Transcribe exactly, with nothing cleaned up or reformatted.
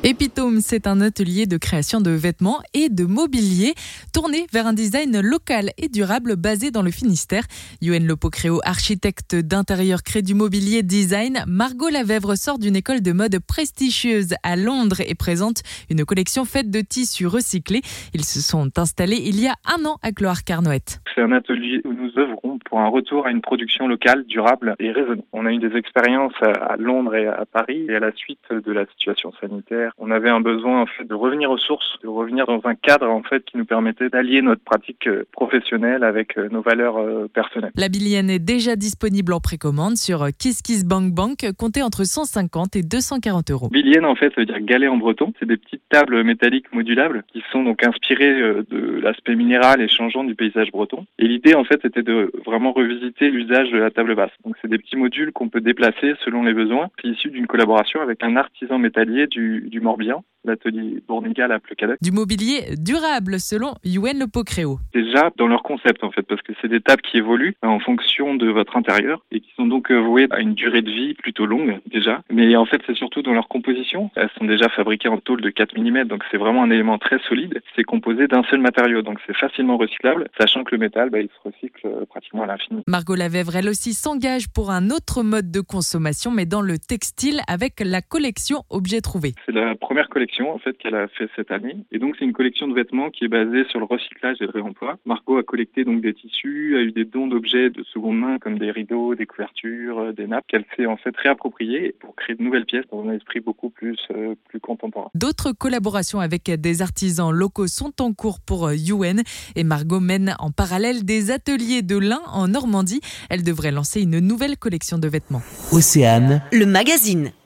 Epitome, c'est un atelier de création de vêtements et de mobilier tourné vers un design local et durable basé dans le Finistère. Yoann Lepocréo, architecte d'intérieur, crée du mobilier design. Margot Lavèvre sort d'une école de mode prestigieuse à Londres et présente une collection faite de tissus recyclés. Ils se sont installés il y a un an à Cloire-Carnoët. C'est un atelier où nous œuvrons pour un retour à une production locale, durable et raisonnée. On a eu des expériences à Londres et à Paris et à la suite de la situation sanitaire, on avait un besoin en fait de revenir aux sources, de revenir dans un cadre en fait qui nous permettait d'allier notre pratique professionnelle avec nos valeurs personnelles. La Billienne est déjà disponible en précommande sur KissKissBankBank, comptée entre cent cinquante et deux cent quarante euros. Billienne en fait, ça veut dire galet en breton. C'est des petites tables métalliques modulables qui sont donc inspirées de l'aspect minéral et changeant du paysage breton. Et l'idée en fait était de vraiment revisiter l'usage de la table basse. Donc c'est des petits modules qu'on peut déplacer selon les besoins. C'est issu d'une collaboration avec un artisan métallier du, du Morbihan, l'atelier Bournigal à Pleucadec. Du mobilier durable selon Yoann Lepocréo. Déjà dans leur concept en fait, parce que c'est des tables qui évoluent en fonction de votre intérieur et qui sont donc vouées à une durée de vie plutôt longue déjà. Mais en fait c'est surtout dans leur composition. Elles sont déjà fabriquées en tôle de quatre millimètres, donc c'est vraiment un élément très solide. C'est composé d'un seul matériau, donc c'est facilement recyclable, sachant que le métal, bah, il se recycle pratiquement à l'infini. Margot Lavèvre, elle aussi, s'engage pour un autre mode de consommation, mais dans le textile avec la collection Objets Trouvés. C'est la première collection en fait qu'elle a fait cette année, et donc c'est une collection de vêtements qui est basée sur le recyclage et le réemploi. Margot a collecté donc des tissus, a eu des dons d'objets de seconde main comme des rideaux, des couvertures, des nappes qu'elle s'est en fait réappropriées pour créer de nouvelles pièces dans un esprit beaucoup plus euh, plus contemporain. D'autres collaborations avec des artisans locaux sont en cours pour Yoann, et Margot mène en parallèle des ateliers de lin en Normandie. Elle devrait lancer une nouvelle collection de vêtements. Océane, le magazine.